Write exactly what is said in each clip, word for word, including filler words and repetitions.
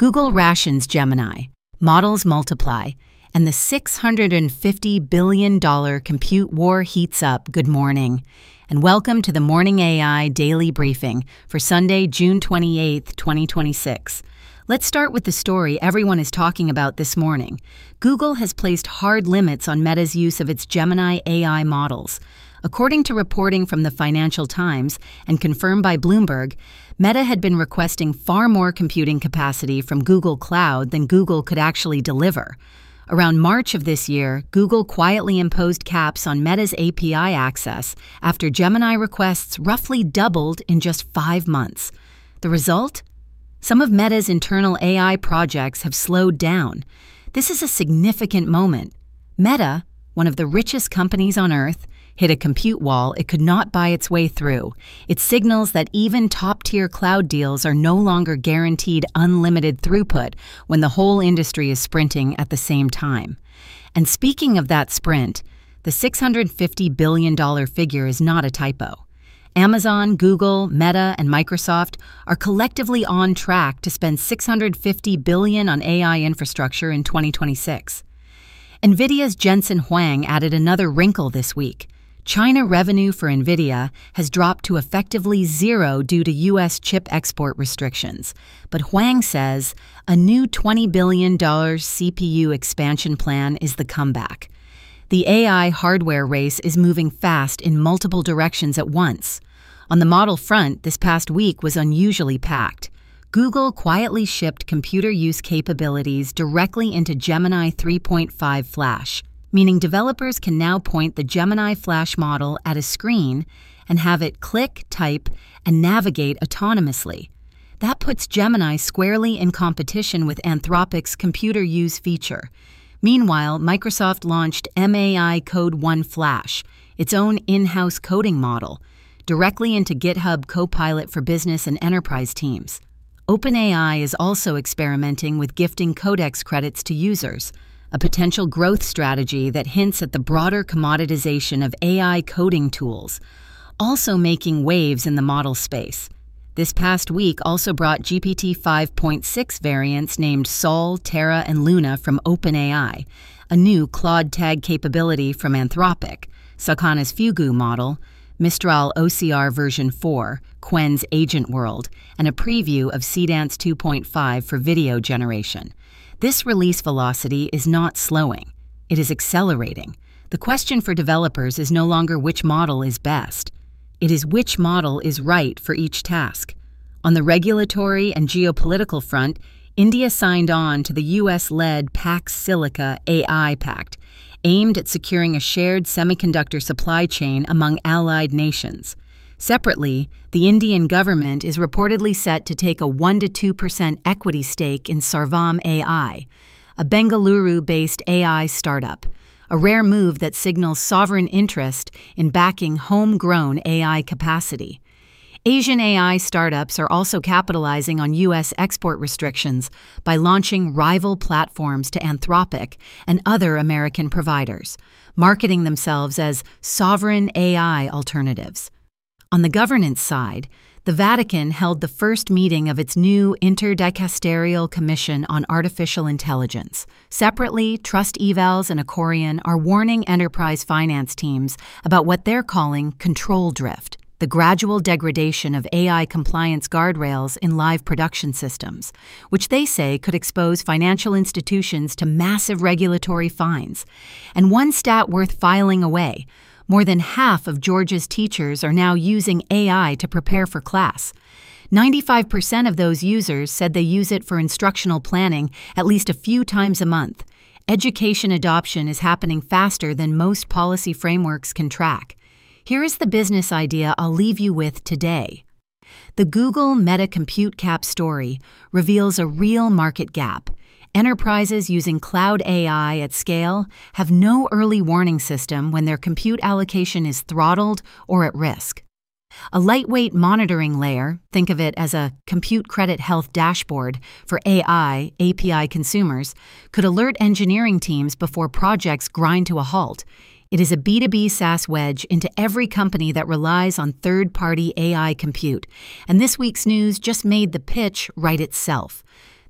Google rations Gemini, models multiply, and the six hundred fifty billion dollars compute war heats up. Good morning, and welcome to the Morning A I Daily Briefing for Sunday, June twenty-eighth, twenty twenty-six. Let's start with the story everyone is talking about this morning. Google has placed hard limits on Meta's use of its Gemini A I models. According to reporting from the Financial Times and confirmed by Bloomberg, Meta had been requesting far more computing capacity from Google Cloud than Google could actually deliver. Around March of this year, Google quietly imposed caps on Meta's A P I access after Gemini requests roughly doubled in just five months. The result? Some of Meta's internal A I projects have slowed down. This is a significant moment. Meta, one of the richest companies on Earth, hit a compute wall it could not buy its way through. It signals that even top-tier cloud deals are no longer guaranteed unlimited throughput when the whole industry is sprinting at the same time. And speaking of that sprint, the six hundred fifty billion dollars figure is not a typo. Amazon, Google, Meta, and Microsoft are collectively on track to spend six hundred fifty billion dollars on A I infrastructure in twenty twenty-six. NVIDIA's Jensen Huang added another wrinkle this week. China revenue for NVIDIA has dropped to effectively zero due to U S chip export restrictions. But Huang says a new twenty billion dollars C P U expansion plan is the comeback. The A I hardware race is moving fast in multiple directions at once. On the model front, this past week was unusually packed. Google quietly shipped computer use capabilities directly into Gemini three point five Flash, meaning developers can now point the Gemini Flash model at a screen and have it click, type, and navigate autonomously. That puts Gemini squarely in competition with Anthropic's computer use feature. Meanwhile, Microsoft launched M A I Code one Flash, its own in-house coding model, directly into GitHub Copilot for business and enterprise teams. OpenAI is also experimenting with gifting Codex credits to users, a potential growth strategy that hints at the broader commoditization of A I coding tools, also making waves in the model space. This past week also brought G P T five point six variants named Sol, Terra, and Luna from OpenAI, a new Claude Tag capability from Anthropic, Sakana's Fugu model, Mistral O C R version four, Quen's Agent World, and a preview of Seedance two point five for video generation. This release velocity is not slowing. It is accelerating. The question for developers is no longer which model is best. It is which model is right for each task. On the regulatory and geopolitical front, India signed on to the U S-led Pax Silica A I Pact, aimed at securing a shared semiconductor supply chain among allied nations. Separately, the Indian government is reportedly set to take a one to two percent equity stake in Sarvam A I, a Bengaluru-based A I startup, a rare move that signals sovereign interest in backing homegrown A I capacity. Asian A I startups are also capitalizing on U S export restrictions by launching rival platforms to Anthropic and other American providers, marketing themselves as sovereign A I alternatives. On the governance side, the Vatican held the first meeting of its new Interdicasterial Commission on Artificial Intelligence. Separately, Trust Evals and Acorian are warning enterprise finance teams about what they're calling control drift, the gradual degradation of A I compliance guardrails in live production systems, which they say could expose financial institutions to massive regulatory fines. And one stat worth filing away: more than half of Georgia's teachers are now using A I to prepare for class. ninety-five percent of those users said they use it for instructional planning at least a few times a month. Education adoption is happening faster than most policy frameworks can track. Here is the business idea I'll leave you with today. The Google Meta Compute Cap story reveals a real market gap. Enterprises using cloud A I at scale have no early warning system when their compute allocation is throttled or at risk. A lightweight monitoring layer, think of it as a compute credit health dashboard for A I A P I consumers, could alert engineering teams before projects grind to a halt. It is a B two B SaaS wedge into every company that relies on third-party A I compute, and this week's news just made the pitch write itself.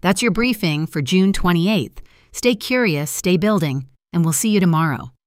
That's your briefing for June twenty-eighth. Stay curious, stay building, and we'll see you tomorrow.